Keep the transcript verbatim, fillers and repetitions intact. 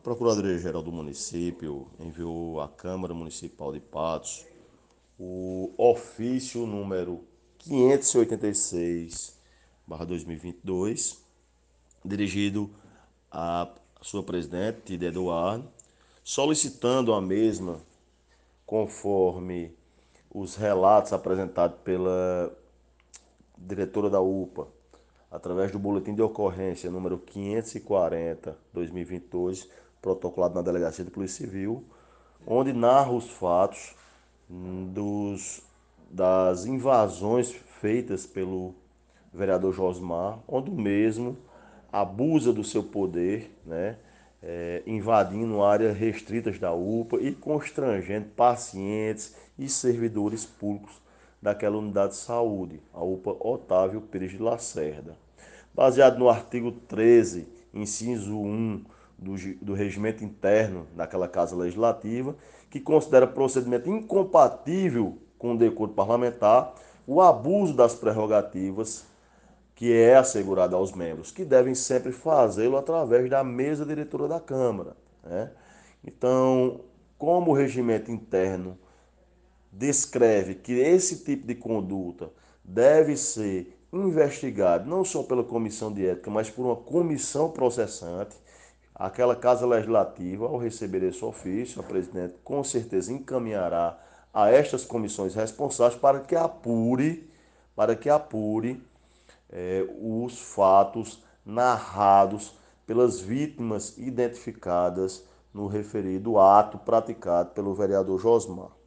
Procuradoria-Geral do município enviou à Câmara Municipal de Patos o ofício número quinhentos e oitenta e seis barra dois mil e vinte e dois, dirigido à sua presidente, Tida Eduardo, solicitando a mesma, conforme os relatos apresentados pela diretora da U P A, através do boletim de ocorrência número quinhentos e quarenta barra dois mil e vinte e dois, protocolado na Delegacia de Polícia Civil, onde narra os fatos dos, das invasões feitas pelo vereador Josmar, onde o mesmo abusa do seu poder, né, é, invadindo áreas restritas da U P A e constrangendo pacientes e servidores públicos daquela unidade de saúde, a U P A Otávio Pires de Lacerda. Baseado no artigo treze, inciso um do, do regimento interno daquela Casa Legislativa, que considera procedimento incompatível com o decoro parlamentar o abuso das prerrogativas que é assegurado aos membros, que devem sempre fazê-lo através da mesa diretora da Câmara, né? Então, como o regimento interno descreve que esse tipo de conduta deve ser investigado não só pela comissão de ética, mas por uma comissão processante, aquela Casa Legislativa, ao receber esse ofício, a presidente com certeza encaminhará a estas comissões responsáveis para que apure, para que apure é, os fatos narrados pelas vítimas identificadas no referido ato praticado pelo vereador Josmar.